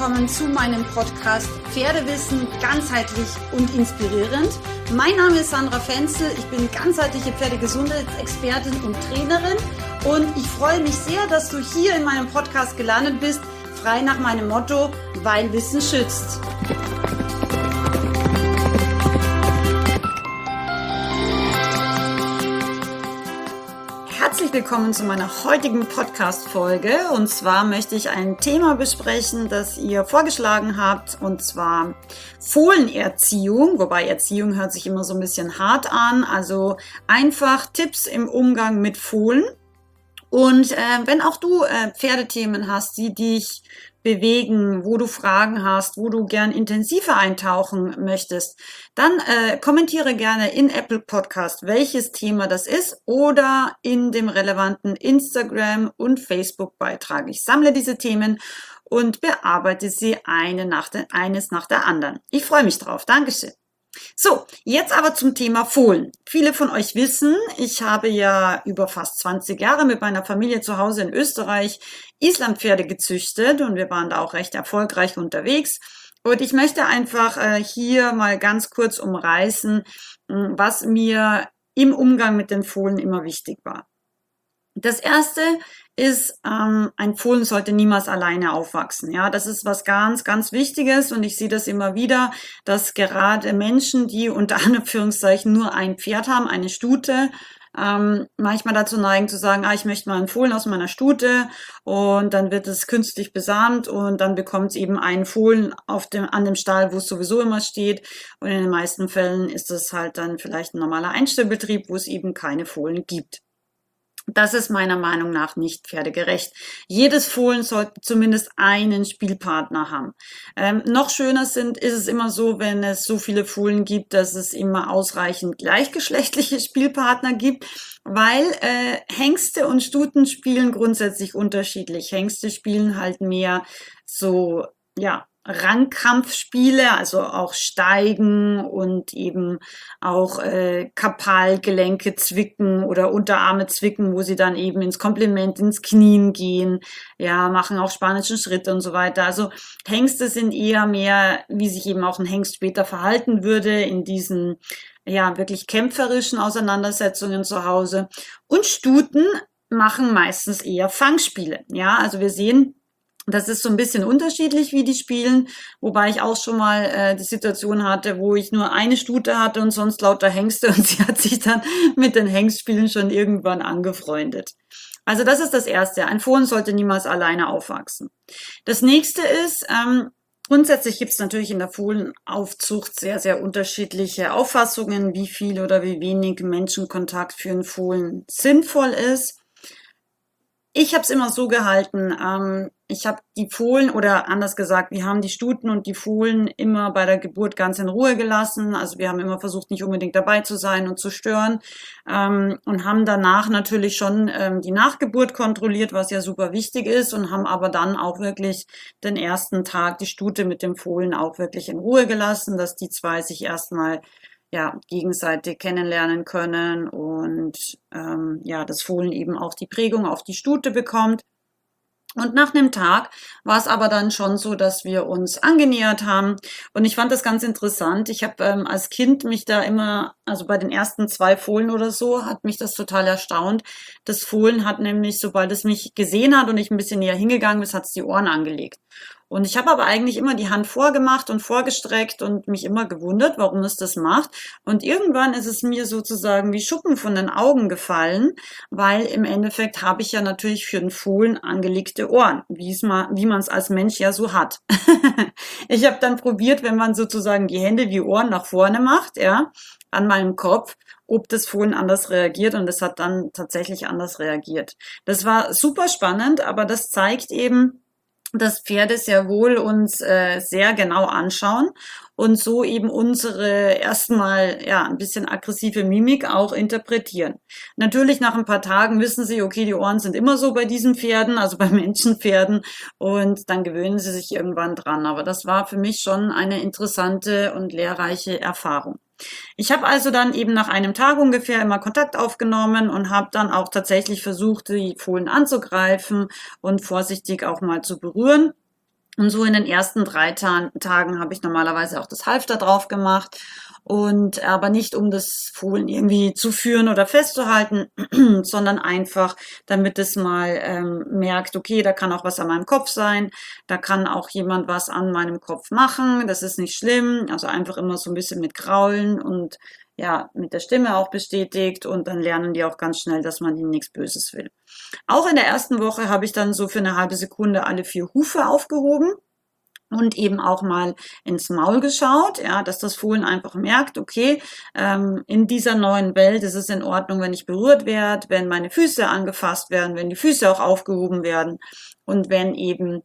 willkommen zu meinem Podcast Pferdewissen ganzheitlich und inspirierend. Mein Name ist Sandra Fenzel, ich bin ganzheitliche Pferdegesundheitsexpertin und Trainerin und ich freue mich sehr, dass du hier in meinem Podcast gelandet bist, frei nach meinem Motto, weil Wissen schützt. Herzlich willkommen zu meiner heutigen Podcast-Folge und zwar möchte ich ein Thema besprechen, das ihr vorgeschlagen habt und zwar Fohlenerziehung, wobei Erziehung hört sich immer so ein bisschen hart an, also einfach Tipps im Umgang mit Fohlen. Und wenn auch du Pferdethemen hast, die dich bewegen, wo du Fragen hast, wo du gern intensiver eintauchen möchtest, dann kommentiere gerne in Apple Podcast, welches Thema das ist oder in dem relevanten Instagram- und Facebook-Beitrag. Ich sammle diese Themen und bearbeite sie eines nach der anderen. Ich freue mich drauf. Dankeschön. So, jetzt aber zum Thema Fohlen. Viele von euch wissen, ich habe ja über fast 20 Jahre mit meiner Familie zu Hause in Österreich Islandpferde gezüchtet und wir waren da auch recht erfolgreich unterwegs. Und ich möchte einfach hier mal ganz kurz umreißen, was mir im Umgang mit den Fohlen immer wichtig war. Das erste ist, ein Fohlen sollte niemals alleine aufwachsen. Ja, das ist was ganz, ganz Wichtiges und ich sehe das immer wieder, dass gerade Menschen, die unter Anführungszeichen nur ein Pferd haben, eine Stute, manchmal dazu neigen zu sagen, ich möchte mal ein Fohlen aus meiner Stute und dann wird es künstlich besamt und dann bekommt es eben einen Fohlen an dem Stall, wo es sowieso immer steht und in den meisten Fällen ist es halt dann vielleicht ein normaler Einstellbetrieb, wo es eben keine Fohlen gibt. Das ist meiner Meinung nach nicht pferdegerecht. Jedes Fohlen sollte zumindest einen Spielpartner haben. Noch schöner ist es immer so, wenn es so viele Fohlen gibt, dass es immer ausreichend gleichgeschlechtliche Spielpartner gibt, weil Hengste und Stuten spielen grundsätzlich unterschiedlich. Hengste spielen halt mehr so, Rangkampfspiele, also auch Steigen und eben auch Kapalgelenke zwicken oder Unterarme zwicken, wo sie dann eben ins Komplement, ins Knien gehen, ja, machen auch spanischen Schritt und so weiter. Also Hengste sind eher mehr, wie sich eben auch ein Hengst später verhalten würde in diesen, wirklich kämpferischen Auseinandersetzungen zu Hause. Und Stuten machen meistens eher Fangspiele, ja, also wir sehen, das ist so ein bisschen unterschiedlich, wie die spielen, wobei ich auch schon mal die Situation hatte, wo ich nur eine Stute hatte und sonst lauter Hengste und sie hat sich dann mit den Hengstspielen schon irgendwann angefreundet. Also das ist das Erste. Ein Fohlen sollte niemals alleine aufwachsen. Das Nächste ist, grundsätzlich gibt es natürlich in der Fohlenaufzucht sehr, sehr unterschiedliche Auffassungen, wie viel oder wie wenig Menschenkontakt für einen Fohlen sinnvoll ist. Ich habe es immer so gehalten, ich habe die Fohlen oder anders gesagt, wir haben die Stuten und die Fohlen immer bei der Geburt ganz in Ruhe gelassen. Also wir haben immer versucht, nicht unbedingt dabei zu sein und zu stören und haben danach natürlich schon die Nachgeburt kontrolliert, was ja super wichtig ist und haben aber dann auch wirklich den ersten Tag die Stute mit dem Fohlen auch wirklich in Ruhe gelassen, dass die zwei sich erstmal gegenseitig kennenlernen können und das Fohlen eben auch die Prägung auf die Stute bekommt. Und nach einem Tag war es aber dann schon so, dass wir uns angenähert haben. Und ich fand das ganz interessant. Ich habe als Kind mich da immer, also bei den ersten 2 Fohlen oder so, hat mich das total erstaunt. Das Fohlen hat nämlich, sobald es mich gesehen hat und ich ein bisschen näher hingegangen bin, hat es die Ohren angelegt. Und ich habe aber eigentlich immer die Hand vorgemacht und vorgestreckt und mich immer gewundert, warum es das macht. Und irgendwann ist es mir sozusagen wie Schuppen von den Augen gefallen, weil im Endeffekt habe ich ja natürlich für den Fohlen angelegte Ohren, wie man es als Mensch ja so hat. Ich habe dann probiert, wenn man sozusagen die Hände wie Ohren nach vorne macht, an meinem Kopf, ob das Fohlen anders reagiert und es hat dann tatsächlich anders reagiert. Das war super spannend, aber das zeigt eben, dass Pferde sehr wohl uns sehr genau anschauen und so eben unsere erstmal ein bisschen aggressive Mimik auch interpretieren. Natürlich nach ein paar Tagen wissen sie, okay, die Ohren sind immer so bei diesen Pferden, also bei Menschenpferden und dann gewöhnen sie sich irgendwann dran. Aber das war für mich schon eine interessante und lehrreiche Erfahrung. Ich habe also dann eben nach einem Tag ungefähr immer Kontakt aufgenommen und habe dann auch tatsächlich versucht, die Fohlen anzugreifen und vorsichtig auch mal zu berühren. Und so in den ersten 3 Tagen habe ich normalerweise auch das Halfter drauf gemacht. Und aber nicht, um das Fohlen irgendwie zu führen oder festzuhalten, sondern einfach, damit es mal merkt, okay, da kann auch was an meinem Kopf sein, da kann auch jemand was an meinem Kopf machen, das ist nicht schlimm. Also einfach immer so ein bisschen mit Kraulen und ja, mit der Stimme auch bestätigt und dann lernen die auch ganz schnell, dass man ihnen nichts Böses will. Auch in der ersten Woche habe ich dann so für eine halbe Sekunde alle 4 Hufe aufgehoben und eben auch mal ins Maul geschaut, ja, dass das Fohlen einfach merkt, okay, in dieser neuen Welt ist es in Ordnung, wenn ich berührt werde, wenn meine Füße angefasst werden, wenn die Füße auch aufgehoben werden und wenn eben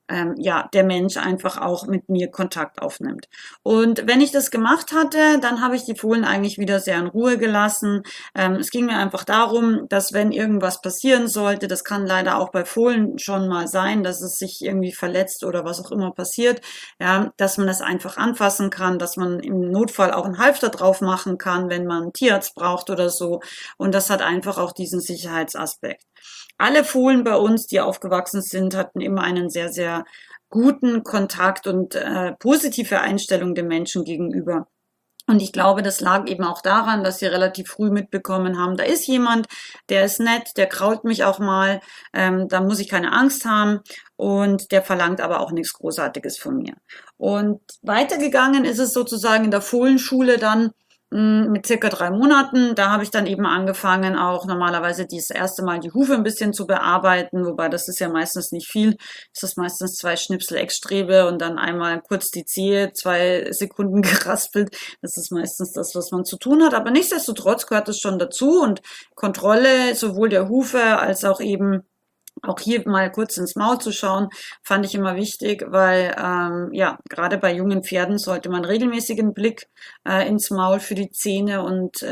ja, der Mensch einfach auch mit mir Kontakt aufnimmt. Und wenn ich das gemacht hatte, dann habe ich die Fohlen eigentlich wieder sehr in Ruhe gelassen. Es ging mir einfach darum, dass wenn irgendwas passieren sollte, das kann leider auch bei Fohlen schon mal sein, dass es sich irgendwie verletzt oder was auch immer passiert, ja, dass man das einfach anfassen kann, dass man im Notfall auch einen Halfter drauf machen kann, wenn man einen Tierarzt braucht oder so. Und das hat einfach auch diesen Sicherheitsaspekt. Alle Fohlen bei uns, die aufgewachsen sind, hatten immer einen sehr, sehr guten Kontakt und positive Einstellung dem Menschen gegenüber. Und ich glaube, das lag eben auch daran, dass sie relativ früh mitbekommen haben, da ist jemand, der ist nett, der krault mich auch mal, da muss ich keine Angst haben und der verlangt aber auch nichts Großartiges von mir. Und weitergegangen ist es sozusagen in der Fohlenschule dann mit circa 3 Monaten. Da habe ich dann eben angefangen, auch normalerweise das erste Mal die Hufe ein bisschen zu bearbeiten, wobei das ist ja meistens nicht viel. Es ist meistens 2 Schnipsel Eckstrebe und dann einmal kurz die Zehe, 2 Sekunden geraspelt. Das ist meistens das, was man zu tun hat. Aber nichtsdestotrotz gehört es schon dazu und Kontrolle sowohl der Hufe als auch eben auch hier mal kurz ins Maul zu schauen, fand ich immer wichtig, weil ja, gerade bei jungen Pferden sollte man regelmäßigen Blick ins Maul für die Zähne und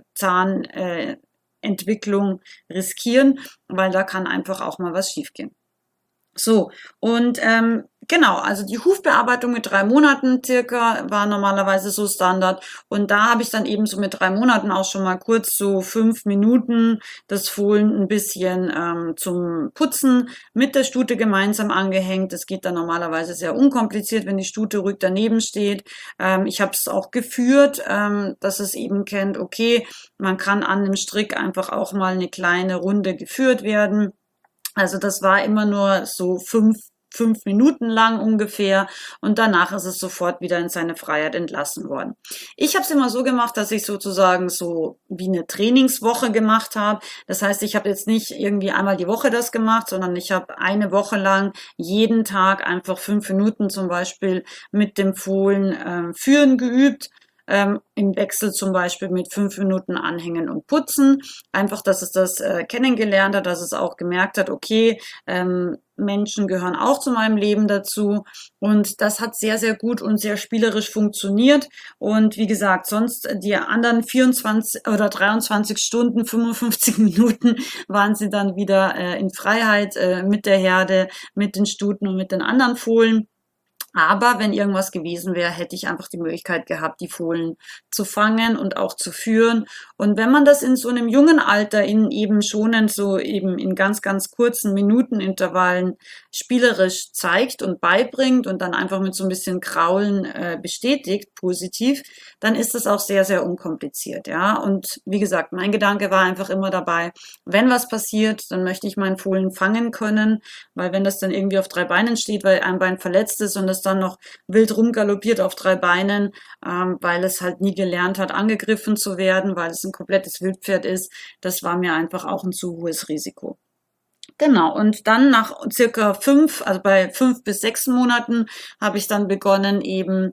Zahnentwicklung riskieren, weil da kann einfach auch mal was schiefgehen. So, und genau, also die Hufbearbeitung mit 3 Monaten circa war normalerweise so Standard. Und da habe ich dann eben so mit 3 Monaten auch schon mal kurz so 5 Minuten das Fohlen ein bisschen zum Putzen mit der Stute gemeinsam angehängt. Das geht dann normalerweise sehr unkompliziert, wenn die Stute ruhig daneben steht. Ich habe es auch geführt, dass es eben kennt, okay, man kann an dem Strick einfach auch mal eine kleine Runde geführt werden. Also das war immer nur so 5 Minuten lang ungefähr und danach ist es sofort wieder in seine Freiheit entlassen worden. Ich habe es immer so gemacht, dass ich sozusagen so wie eine Trainingswoche gemacht habe. Das heißt, ich habe jetzt nicht irgendwie einmal die Woche das gemacht, sondern ich habe eine Woche lang jeden Tag einfach 5 Minuten zum Beispiel mit dem Fohlen führen geübt. Im Wechsel zum Beispiel mit 5 Minuten Anhängen und Putzen. Einfach, dass es das kennengelernt hat, dass es auch gemerkt hat, okay, Menschen gehören auch zu meinem Leben dazu. Und das hat sehr, sehr gut und sehr spielerisch funktioniert. Und wie gesagt, sonst die anderen 24 oder 23 Stunden, 55 Minuten waren sie dann wieder in Freiheit mit der Herde, mit den Stuten und mit den anderen Fohlen. Aber wenn irgendwas gewesen wäre, hätte ich einfach die Möglichkeit gehabt, die Fohlen zu fangen und auch zu führen. Und wenn man das in so einem jungen Alter in eben schonend so eben in ganz, ganz kurzen Minutenintervallen spielerisch zeigt und beibringt und dann einfach mit so ein bisschen Kraulen bestätigt, positiv, dann ist das auch sehr, sehr unkompliziert, ja. Und wie gesagt, mein Gedanke war einfach immer dabei, wenn was passiert, dann möchte ich meinen Fohlen fangen können, weil wenn das dann irgendwie auf 3 Beinen steht, weil ein Bein verletzt ist und es dann noch wild rumgaloppiert auf 3 Beinen, weil es halt nie gelernt hat, angegriffen zu werden, weil es ein komplettes Wildpferd ist, das war mir einfach auch ein zu hohes Risiko. Genau, und dann nach circa 5, also bei 5 bis 6 Monaten, habe ich dann begonnen, eben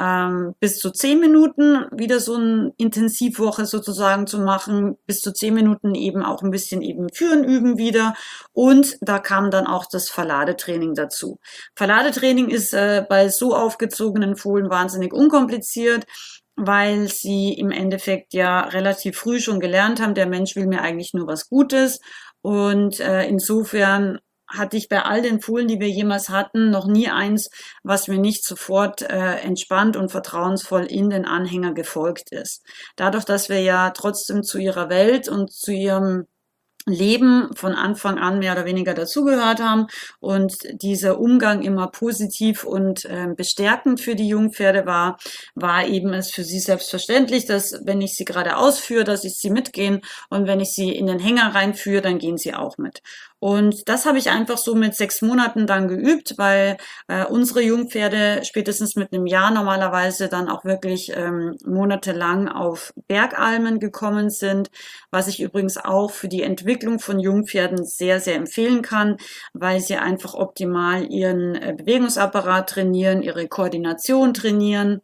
bis zu 10 Minuten wieder so eine Intensivwoche sozusagen zu machen, bis zu 10 Minuten eben auch ein bisschen eben führen üben wieder. Und da kam dann auch das Verladetraining dazu. Verladetraining ist bei so aufgezogenen Fohlen wahnsinnig unkompliziert, weil sie im Endeffekt ja relativ früh schon gelernt haben, der Mensch will mir eigentlich nur was Gutes. Und insofern hatte ich bei all den Fohlen, die wir jemals hatten, noch nie eins, was mir nicht sofort entspannt und vertrauensvoll in den Anhänger gefolgt ist. Dadurch, dass wir ja trotzdem zu ihrer Welt und zu ihrem Leben von Anfang an mehr oder weniger dazugehört haben und dieser Umgang immer positiv und bestärkend für die Jungpferde war eben es für sie selbstverständlich, dass wenn ich sie gerade ausführe, dass ich sie mitgehen und wenn ich sie in den Hänger reinführe, dann gehen sie auch mit. Und das habe ich einfach so mit 6 Monaten dann geübt, weil unsere Jungpferde spätestens mit einem Jahr normalerweise dann auch wirklich monatelang auf Bergalmen gekommen sind, was ich übrigens auch für die Entwicklung von Jungpferden sehr, sehr empfehlen kann, weil sie einfach optimal ihren Bewegungsapparat trainieren, ihre Koordination trainieren,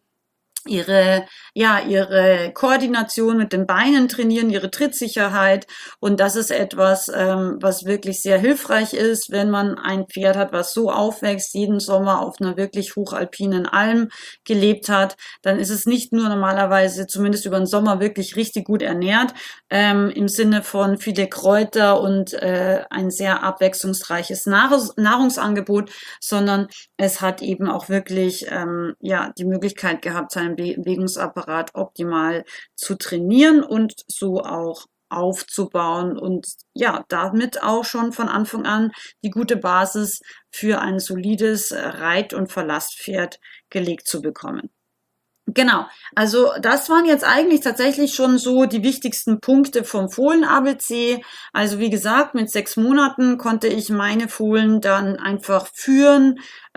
ihre Koordination mit den Beinen trainieren, ihre Trittsicherheit. Und das ist etwas, was wirklich sehr hilfreich ist, wenn man ein Pferd hat, was so aufwächst, jeden Sommer auf einer wirklich hochalpinen Alm gelebt hat. Dann ist es nicht nur normalerweise, zumindest über den Sommer, wirklich richtig gut ernährt, im Sinne von viele Kräuter und ein sehr abwechslungsreiches Nahrungsangebot, sondern es hat eben auch wirklich die Möglichkeit gehabt, seinen Bewegungsapparat optimal zu trainieren und so auch aufzubauen und ja, damit auch schon von Anfang an die gute Basis für ein solides Reit- und Verlasspferd gelegt zu bekommen. Genau, also das waren jetzt eigentlich tatsächlich schon so die wichtigsten Punkte vom Fohlen-ABC. Also wie gesagt, mit 6 Monaten konnte ich meine Fohlen dann einfach führen,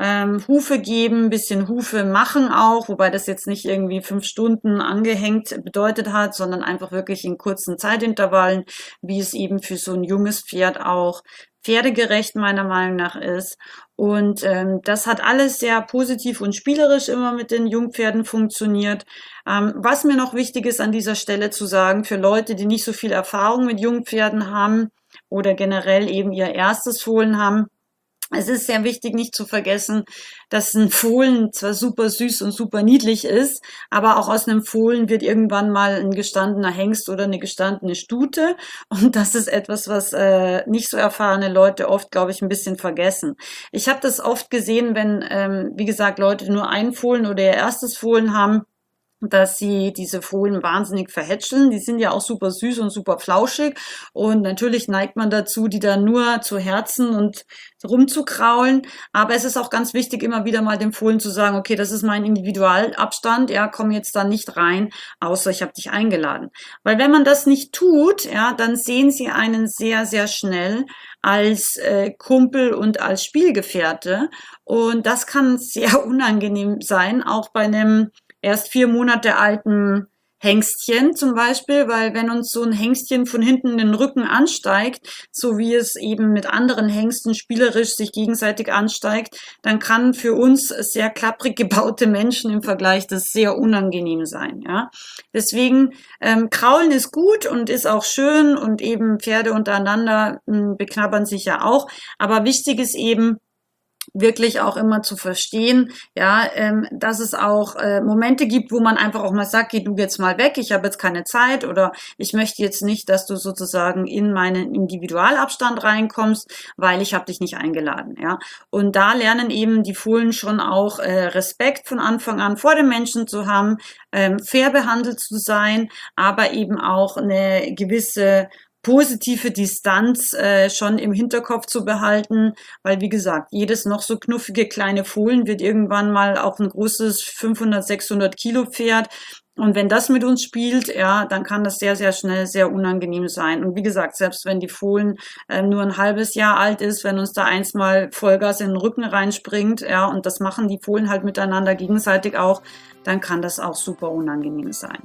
Hufe geben, bisschen Hufe machen auch, wobei das jetzt nicht irgendwie 5 Stunden angehängt bedeutet hat, sondern einfach wirklich in kurzen Zeitintervallen, wie es eben für so ein junges Pferd auch pferdegerecht meiner Meinung nach ist. Und das hat alles sehr positiv und spielerisch immer mit den Jungpferden funktioniert. Was mir noch wichtig ist an dieser Stelle zu sagen, für Leute, die nicht so viel Erfahrung mit Jungpferden haben oder generell eben ihr erstes Fohlen haben, es ist sehr wichtig, nicht zu vergessen, dass ein Fohlen zwar super süß und super niedlich ist, aber auch aus einem Fohlen wird irgendwann mal ein gestandener Hengst oder eine gestandene Stute. Und das ist etwas, was nicht so erfahrene Leute oft, glaube ich, ein bisschen vergessen. Ich habe das oft gesehen, wenn, wie gesagt, Leute nur ein Fohlen oder ihr erstes Fohlen haben, dass sie diese Fohlen wahnsinnig verhätscheln. Die sind ja auch super süß und super flauschig. Und natürlich neigt man dazu, die dann nur zu herzen und rumzukraulen. Aber es ist auch ganz wichtig, immer wieder mal dem Fohlen zu sagen, okay, das ist mein Individualabstand, ja, komm jetzt da nicht rein, außer ich habe dich eingeladen. Weil wenn man das nicht tut, ja, dann sehen sie einen sehr, sehr schnell als Kumpel und als Spielgefährte. Und das kann sehr unangenehm sein, auch bei einem erst 4 Monate alten Hengstchen zum Beispiel, weil wenn uns so ein Hengstchen von hinten den Rücken ansteigt, so wie es eben mit anderen Hengsten spielerisch sich gegenseitig ansteigt, dann kann für uns sehr klapprig gebaute Menschen im Vergleich das sehr unangenehm sein. Ja? Deswegen Kraulen ist gut und ist auch schön und eben Pferde untereinander beknabbern sich ja auch, aber wichtig ist eben, wirklich auch immer zu verstehen, ja, dass es auch Momente gibt, wo man einfach auch mal sagt, geh du jetzt mal weg, ich habe jetzt keine Zeit oder ich möchte jetzt nicht, dass du sozusagen in meinen Individualabstand reinkommst, weil ich habe dich nicht eingeladen, ja. Und da lernen eben die Fohlen schon auch Respekt von Anfang an vor den Menschen zu haben, fair behandelt zu sein, aber eben auch eine gewisse positive Distanz schon im Hinterkopf zu behalten, weil wie gesagt, jedes noch so knuffige kleine Fohlen wird irgendwann mal auch ein großes 500, 600 Kilo Pferd. Und wenn das mit uns spielt, ja, dann kann das sehr, sehr schnell sehr unangenehm sein. Und wie gesagt, selbst wenn die Fohlen nur ein halbes Jahr alt ist, wenn uns da eins mal Vollgas in den Rücken reinspringt, ja, und das machen die Fohlen halt miteinander gegenseitig auch, dann kann das auch super unangenehm sein.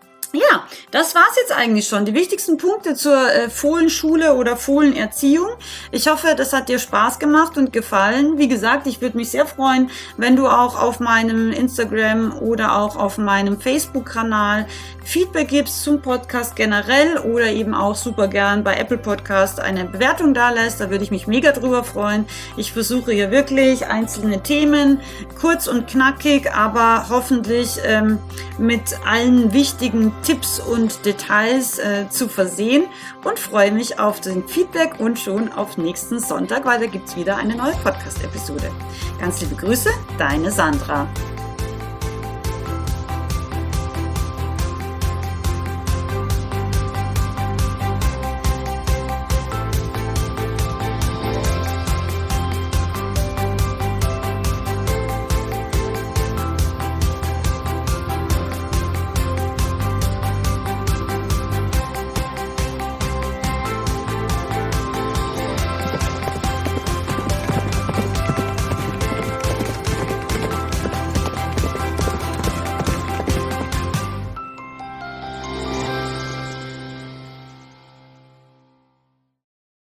Ja, das war's jetzt eigentlich schon. Die wichtigsten Punkte zur Fohlenschule oder Fohlenerziehung. Ich hoffe, das hat dir Spaß gemacht und gefallen. Wie gesagt, ich würde mich sehr freuen, wenn du auch auf meinem Instagram oder auch auf meinem Facebook-Kanal Feedback gibst zum Podcast generell oder eben auch super gern bei Apple Podcast eine Bewertung da lässt. Da würde ich mich mega drüber freuen. Ich versuche hier wirklich einzelne Themen kurz und knackig, aber hoffentlich mit allen wichtigen Tipps und Details zu versehen und freue mich auf den Feedback und schon auf nächsten Sonntag, weil da gibt's wieder eine neue Podcast-Episode. Ganz liebe Grüße, deine Sandra.